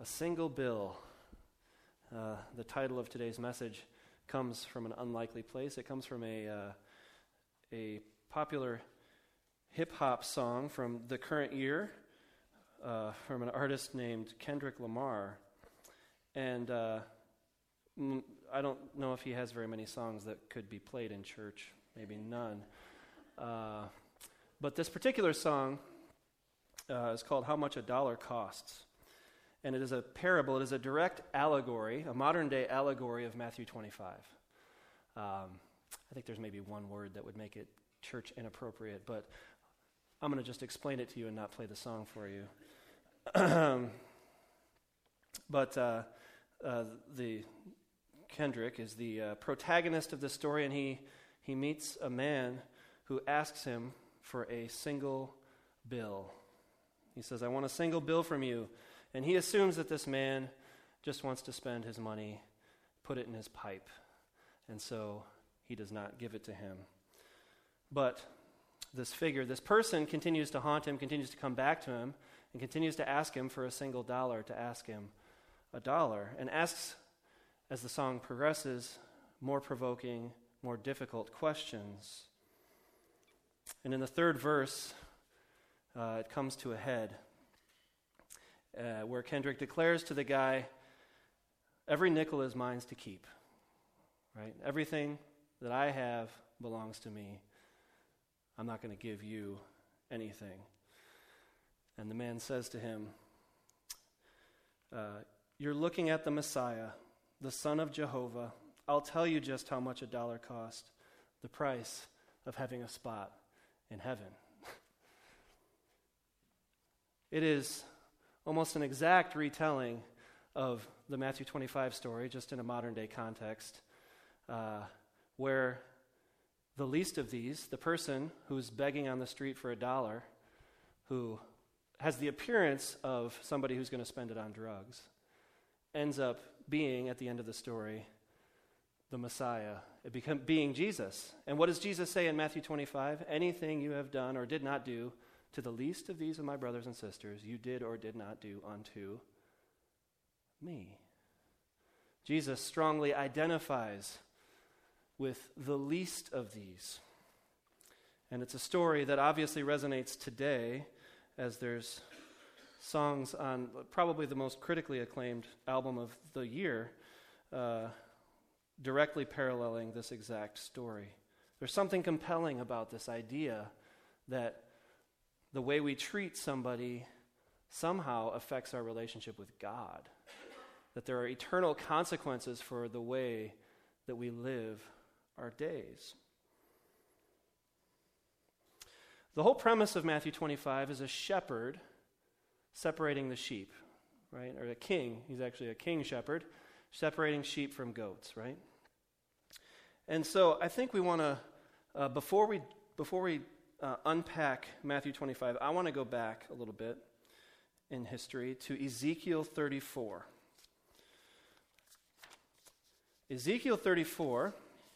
A single bill. The title of today's message comes from an unlikely place. It comes from a popular hip-hop song from the current year from an artist named Kendrick Lamar. And I don't know if he has very many songs that could be played in church, maybe none. But this particular song is called How Much a Dollar Costs. And it is a parable, it is a direct allegory, a modern-day allegory of Matthew 25. I think there's maybe one word that would make it church inappropriate, but I'm going to just explain it to you and not play the song for you. But the Kendrick is the protagonist of this story, and he meets a man who asks him for a single bill. He says, "I want a single bill from you." And he assumes that this man just wants to spend his money, put it in his pipe, and so he does not give it to him. But this figure, this person continues to haunt him, continues to come back to him, and continues to ask him for a single dollar, to ask him a dollar, and asks, as the song progresses, more provoking, more difficult questions. And in the third verse, it comes to a head, where Kendrick declares to the guy, every nickel is mine to keep, right? Everything that I have belongs to me. I'm not going to give you anything. And the man says to him, you're looking at the Messiah, the Son of Jehovah. I'll tell you just how much a dollar cost, the price of having a spot in heaven. It is almost an exact retelling of the Matthew 25 story, just in a modern-day context, where the least of these, the person who's begging on the street for a dollar, who has the appearance of somebody who's going to spend it on drugs, ends up being, at the end of the story, the Messiah, being Jesus. And what does Jesus say in Matthew 25? Anything you have done or did not do to the least of these of my brothers and sisters, you did or did not do unto me. Jesus strongly identifies with the least of these. And it's a story that obviously resonates today, as there's songs on probably the most critically acclaimed album of the year directly paralleling this exact story. There's something compelling about this idea that the way we treat somebody somehow affects our relationship with God. That there are eternal consequences for the way that we live our days. The whole premise of Matthew 25 is a shepherd separating the sheep, right? Or a king, he's actually a king shepherd, separating sheep from goats, right? And so I think we want to, before we unpack Matthew 25, I want to go back a little bit in history to Ezekiel 34. Ezekiel 34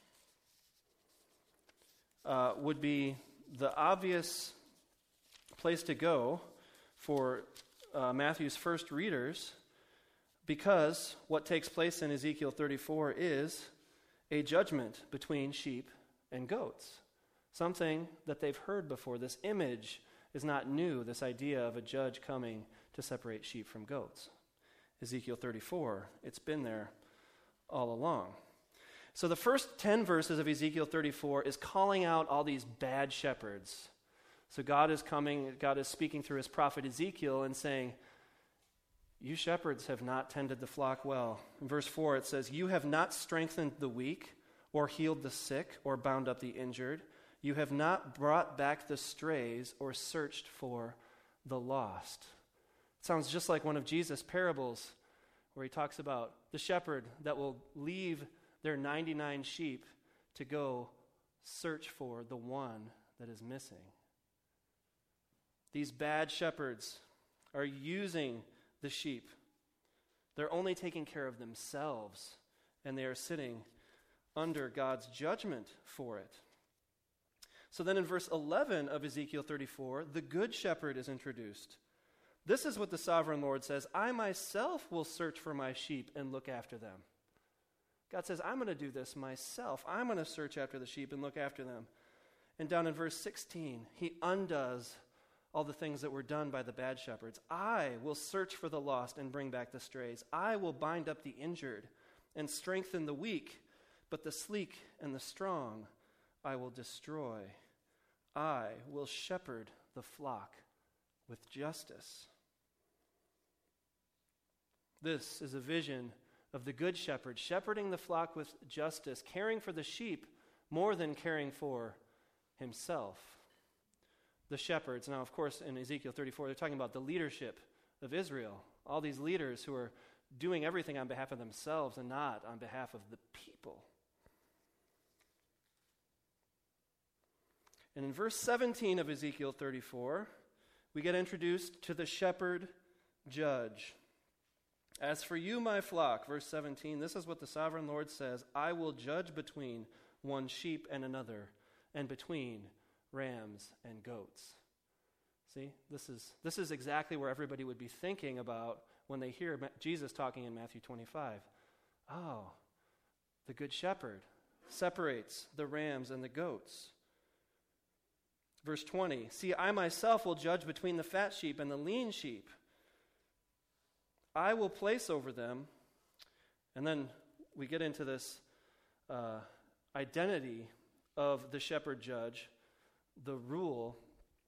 would be the obvious place to go for Matthew's first readers, because what takes place in Ezekiel 34 is a judgment between sheep and goats. Something that they've heard before. This image is not new, this idea of a judge coming to separate sheep from goats. Ezekiel 34, it's been there all along. So the first 10 verses of Ezekiel 34 is calling out all these bad shepherds. So God is speaking through his prophet Ezekiel and saying, you shepherds have not tended the flock well. In verse 4 it says, you have not strengthened the weak, or healed the sick, or bound up the injured. You have not brought back the strays or searched for the lost. It sounds just like one of Jesus' parables where he talks about the shepherd that will leave their 99 sheep to go search for the one that is missing. These bad shepherds are using the sheep. They're only taking care of themselves, and they are sitting under God's judgment for it. So then in verse 11 of Ezekiel 34, the good shepherd is introduced. This is what the sovereign Lord says, I myself will search for my sheep and look after them. God says, I'm going to do this myself. I'm going to search after the sheep and look after them. And down in verse 16, he undoes all the things that were done by the bad shepherds. I will search for the lost and bring back the strays. I will bind up the injured and strengthen the weak, but the sleek and the strong I will destroy. I will shepherd the flock with justice. This is a vision of the good shepherd, shepherding the flock with justice, caring for the sheep more than caring for himself. The shepherds, now of course in Ezekiel 34, they're talking about the leadership of Israel, all these leaders who are doing everything on behalf of themselves and not on behalf of the people. And in verse 17 of Ezekiel 34, we get introduced to the shepherd judge. As for you, my flock, verse 17, this is what the sovereign Lord says, I will judge between one sheep and another, and between rams and goats. See, this is exactly where everybody would be thinking about when they hear Jesus talking in Matthew 25. Oh, the good shepherd separates the rams and the goats. Verse 20, see, I myself will judge between the fat sheep and the lean sheep. I will place over them, and then we get into this identity of the shepherd judge, the rule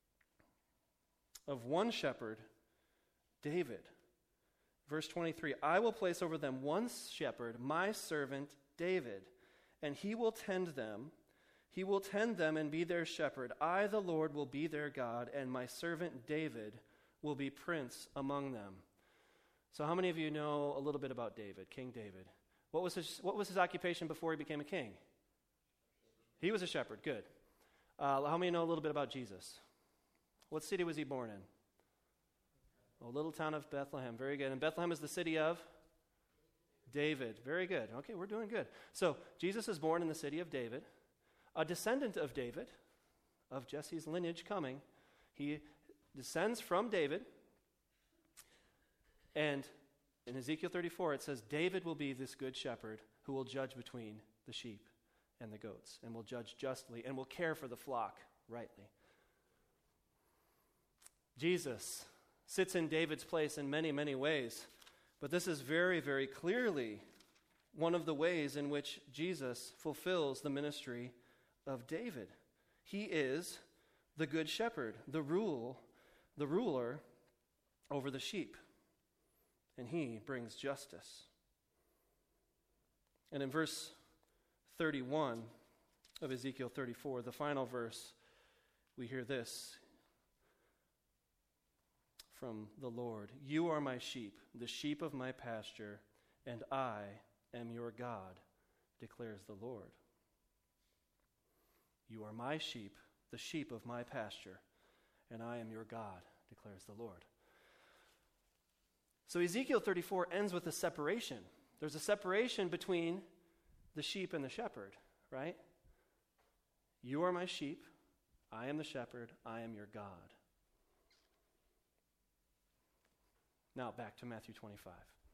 of one shepherd, David. Verse 23, I will place over them one shepherd, my servant David, and he will tend them. He will tend them and be their shepherd. I, the Lord, will be their God, and my servant David will be prince among them. So how many of you know a little bit about David, King David? What was his occupation before he became a king? He was a shepherd, good. How many know a little bit about Jesus? What city was he born in? A little town of Bethlehem, very good. And Bethlehem is the city of? David, very good. Okay, we're doing good. So Jesus is born in the city of David, a descendant of David, of Jesse's lineage coming. He descends from David. And in Ezekiel 34, it says, David will be this good shepherd who will judge between the sheep and the goats, and will judge justly, and will care for the flock rightly. Jesus sits in David's place in many, many ways, but this is very, very clearly one of the ways in which Jesus fulfills the ministry of David. He is the good shepherd, the ruler over the sheep. And he brings justice. And in verse 31 of Ezekiel 34, the final verse, we hear this from the Lord. You are my sheep, the sheep of my pasture, and I am your God, declares the Lord. You are my sheep, the sheep of my pasture, and I am your God, declares the Lord. So Ezekiel 34 ends with a separation. There's a separation between the sheep and the shepherd, right? You are my sheep, I am the shepherd, I am your God. Now back to Matthew 25.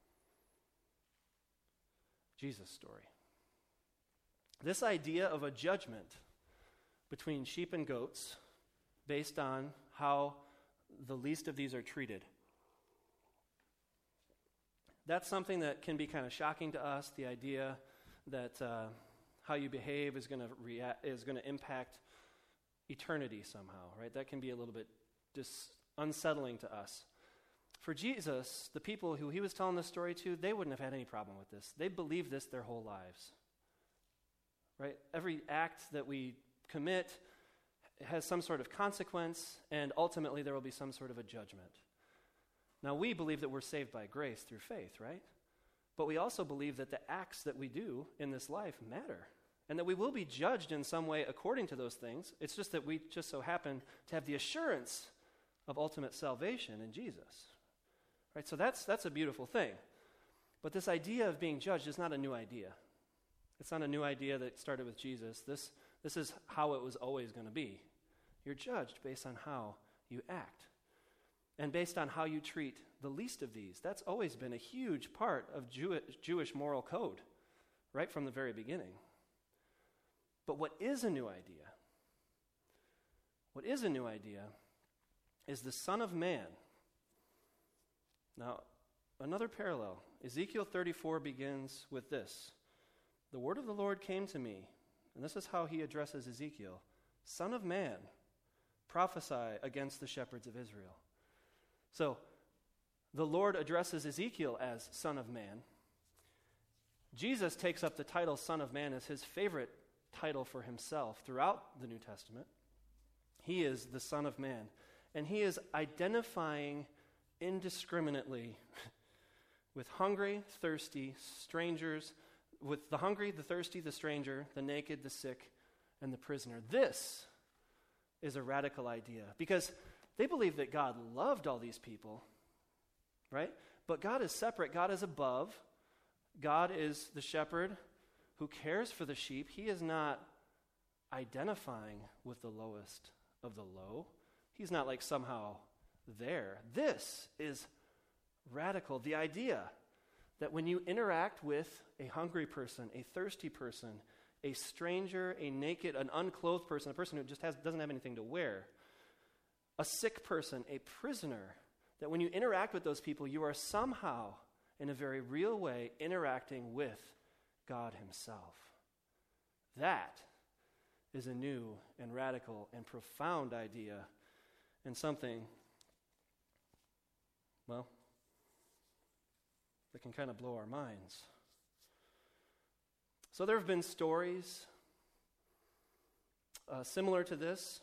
Jesus' story. This idea of a judgment between sheep and goats based on how the least of these are treated. That's something that can be kind of shocking to us, the idea that how you behave is going to impact eternity somehow, right? That can be a little bit unsettling to us. For Jesus, the people who he was telling this story to, they wouldn't have had any problem with this. They believed this their whole lives, right? Every act that we commit has some sort of consequence, and ultimately there will be some sort of a judgment. Now, we believe that we're saved by grace through faith, right? But we also believe that the acts that we do in this life matter, and that we will be judged in some way according to those things. It's just that we just so happen to have the assurance of ultimate salvation in Jesus, right? So that's a beautiful thing. But this idea of being judged is not a new idea. It's not a new idea that started with Jesus. This is how it was always going to be. You're judged based on how you act. and based on how you treat the least of these. That's always been a huge part of Jewish moral code, right from the very beginning. But what is a new idea? What is a new idea is the Son of Man. Now, another parallel. Ezekiel 34 begins with this. The word of the Lord came to me, and this is how he addresses Ezekiel. Son of man, prophesy against the shepherds of Israel. So, the Lord addresses Ezekiel as Son of Man. Jesus takes up the title Son of Man as his favorite title for himself throughout the New Testament. He is the Son of Man, and he is identifying indiscriminately with hungry, thirsty, strangers, with the hungry, the thirsty, the stranger, the naked, the sick, and the prisoner. This is a radical idea because they believe that God loved all these people, right? But God is separate. God is above. God is the shepherd who cares for the sheep. He is not identifying with the lowest of the low. He's not like somehow there. This is radical. The idea that when you interact with a hungry person, a thirsty person, a stranger, a naked, an unclothed person, a person who just doesn't have anything to wear, a sick person, a prisoner, that when you interact with those people, you are somehow, in a very real way, interacting with God himself. That is a new and radical and profound idea, and something, well, that can kind of blow our minds. So there have been stories similar to this.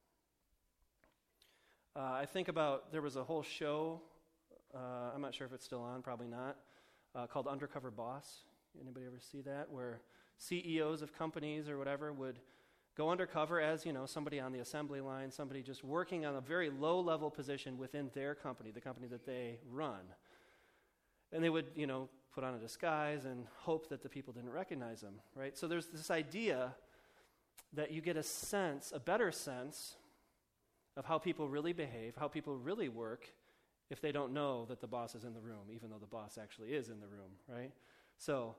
I think about, there was a whole show, I'm not sure if it's still on, probably not, called Undercover Boss. Anybody ever see that? Where CEOs of companies or whatever would go undercover as, somebody on the assembly line, somebody just working on a very low-level position within their company, the company that they run. And they would, put on a disguise and hope that the people didn't recognize them, right? So there's this idea that you get a better sense of how people really behave, how people really work, if they don't know that the boss is in the room, even though the boss actually is in the room, right? So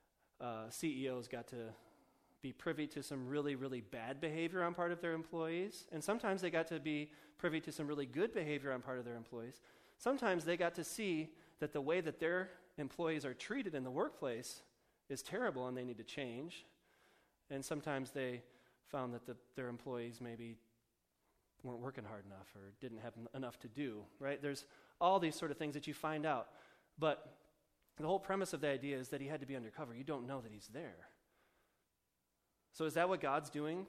CEOs got to be privy to some really, really bad behavior on part of their employees, and sometimes they got to be privy to some really good behavior on part of their employees. Sometimes they got to see that the way that their employees are treated in the workplace is terrible and they need to change. And sometimes they found that their employees maybe weren't working hard enough or didn't have enough to do, right? There's all these sort of things that you find out. But the whole premise of the idea is that he had to be undercover. You don't know that he's there. So is that what God's doing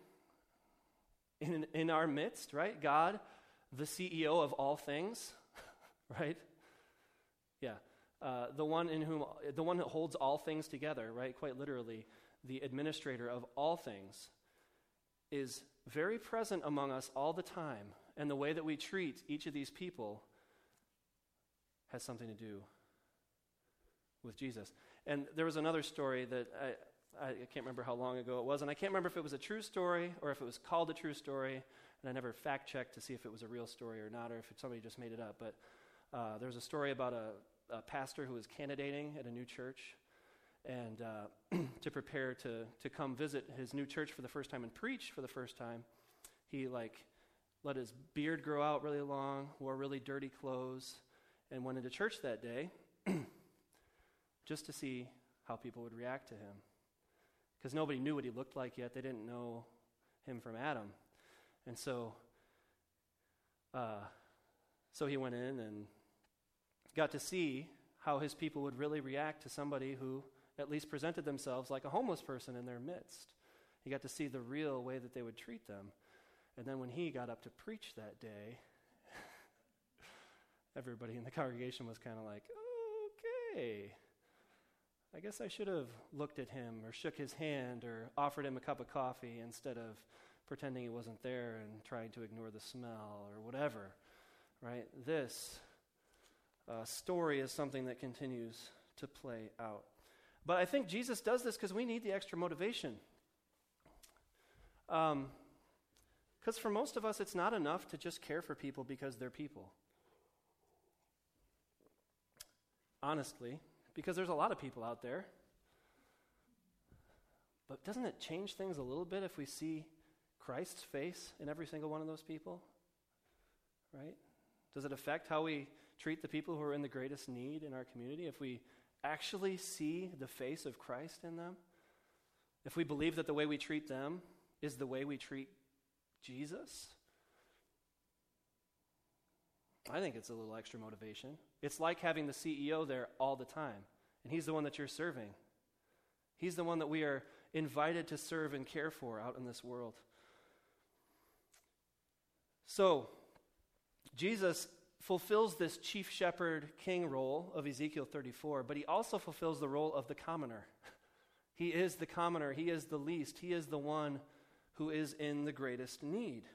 in our midst, right? God, the CEO of all things, right? Yeah. The one that holds all things together, right? Quite literally, the administrator of all things is very present among us all the time, and the way that we treat each of these people has something to do with Jesus. And there was another story that I can't remember how long ago it was, and I can't remember if it was a true story or if it was called a true story, and I never fact-checked to see if it was a real story or not, or if somebody just made it up. But there was a story about a pastor who was candidating at a new church, and to prepare to come visit his new church for the first time and preach for the first time, he let his beard grow out really long, wore really dirty clothes, and went into church that day just to see how people would react to him. Because nobody knew what he looked like yet. They didn't know him from Adam. And so he went in and got to see how his people would really react to somebody who at least presented themselves like a homeless person in their midst. He got to see the real way that they would treat them. And then when he got up to preach that day, everybody in the congregation was kind of like, okay, I guess I should have looked at him or shook his hand or offered him a cup of coffee instead of pretending he wasn't there and trying to ignore the smell or whatever, right? This story is something that continues to play out. But I think Jesus does this because we need the extra motivation. Because for most of us, it's not enough to just care for people because they're people. honestly, because there's a lot of people out there. But doesn't it change things a little bit if we see Christ's face in every single one of those people? Right? Does it affect how we treat the people who are in the greatest need in our community if we actually see the face of Christ in them? If we believe that the way we treat them is the way we treat Jesus? I think it's a little extra motivation. It's like having the CEO there all the time, and he's the one that you're serving. He's the one that we are invited to serve and care for out in this world. So, Jesus fulfills this chief shepherd king role of Ezekiel 34, but he also fulfills the role of the commoner. He is the commoner. He is the least. He is the one who is in the greatest need.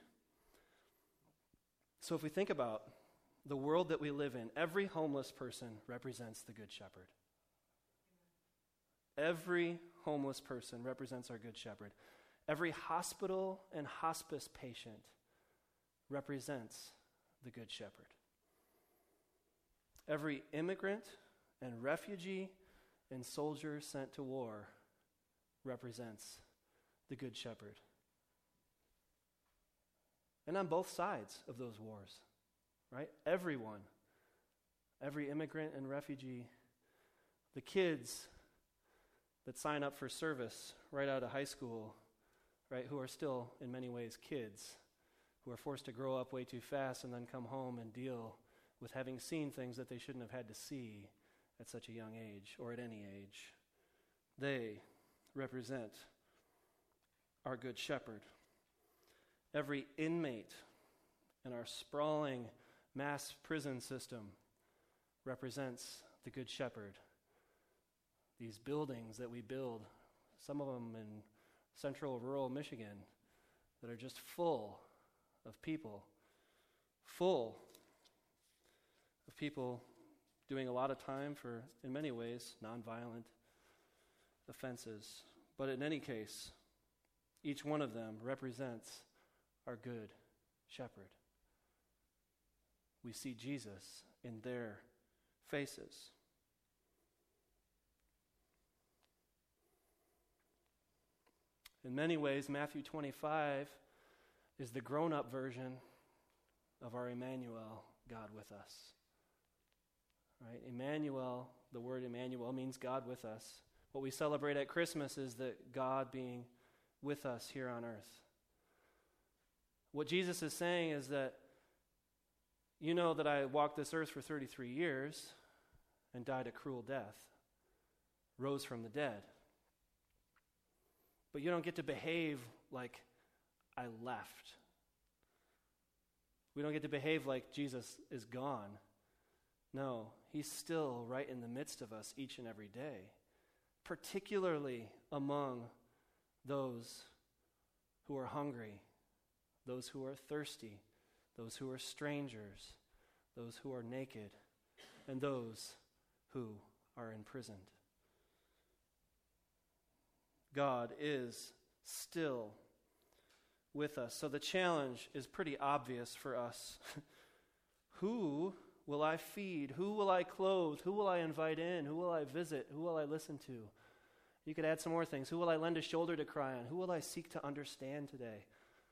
So if we think about the world that we live in, every homeless person represents the Good Shepherd. Every homeless person represents our Good Shepherd. Every hospital and hospice patient represents the Good Shepherd. Every immigrant and refugee and soldier sent to war represents the Good Shepherd. And on both sides of those wars, right? Everyone, every immigrant and refugee, the kids that sign up for service right out of high school, right, who are still in many ways kids, who are forced to grow up way too fast and then come home and deal with having seen things that they shouldn't have had to see at such a young age or at any age. They represent our Good Shepherd. Every inmate in our sprawling mass prison system represents the Good Shepherd. These buildings that we build, some of them in central rural Michigan, that are just full of people, doing a lot of time for, in many ways, nonviolent offenses. But in any case, each one of them represents our Good Shepherd. We see Jesus in their faces. In many ways, Matthew 25 is the grown-up version of our Emmanuel, God with us. Right? Emmanuel, the word Emmanuel means God with us. What we celebrate at Christmas is that God being with us here on earth. What Jesus is saying is that, you know that I walked this earth for 33 years and died a cruel death, rose from the dead. But you don't get to behave like I left. We don't get to behave like Jesus is gone. No, he's still right in the midst of us each and every day, particularly among those who are hungry, those who are thirsty, those who are strangers, those who are naked, and those who are imprisoned. God is still with us. So the challenge is pretty obvious for us. Who will I feed? Who will I clothe? Who will I invite in? Who will I visit? Who will I listen to? You could add some more things. Who will I lend a shoulder to cry on? Who will I seek to understand today?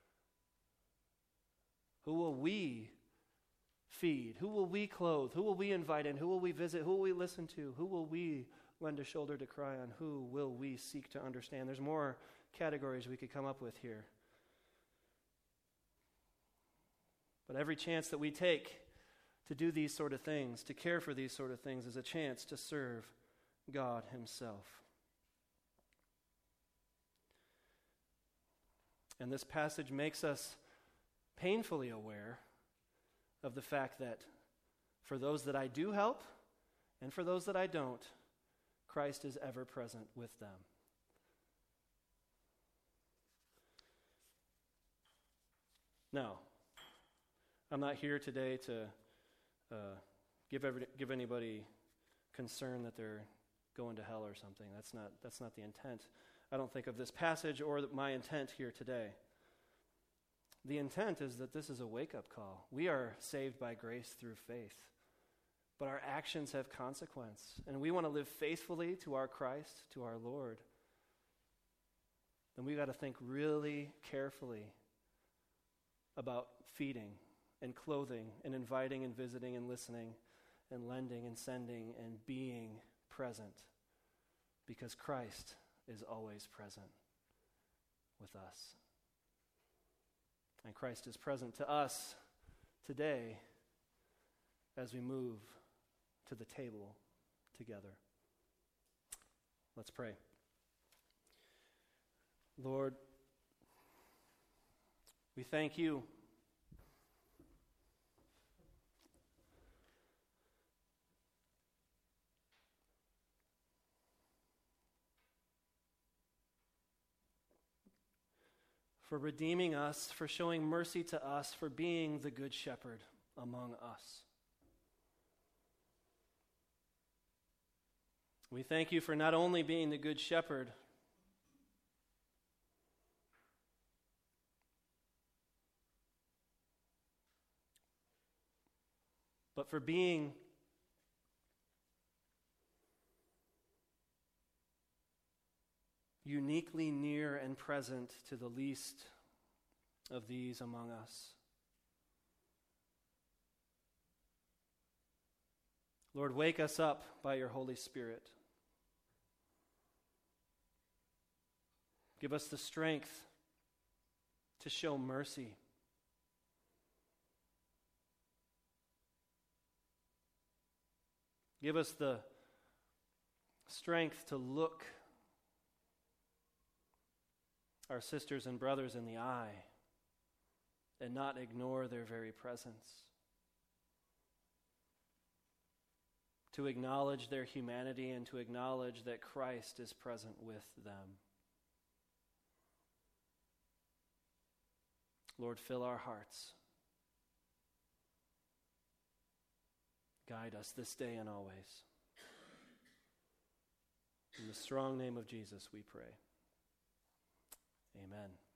Who will we feed? Who will we clothe? Who will we invite in? Who will we visit? Who will we listen to? Who will we lend a shoulder to cry on? Who will we seek to understand? There's more categories we could come up with here. But every chance that we take to do these sort of things, to care for these sort of things, is a chance to serve God himself. And this passage makes us painfully aware of the fact that for those that I do help and for those that I don't, Christ is ever present with them. Now, I'm not here today to give anybody concern that they're going to hell or something. That's not the intent. I don't think of this passage or my intent here today. The intent is that this is a wake-up call. We are saved by grace through faith. but our actions have consequence. And we want to live faithfully to our Christ, to our Lord. Then we've got to think really carefully about feeding and clothing and inviting and visiting and listening and lending and sending and being present, because Christ is always present with us. And Christ is present to us today as we move to the table together. Let's pray. Lord, we thank you for redeeming us, for showing mercy to us, for being the good shepherd among us. We thank you for not only being the good shepherd, but for being uniquely near and present to the least of these among us. Lord, wake us up by your Holy Spirit. Give us the strength to show mercy. Give us the strength to look our sisters and brothers in the eye and not ignore their very presence. To acknowledge their humanity and to acknowledge that Christ is present with them. Lord, fill our hearts. Guide us this day and always. In the strong name of Jesus we pray. Amen.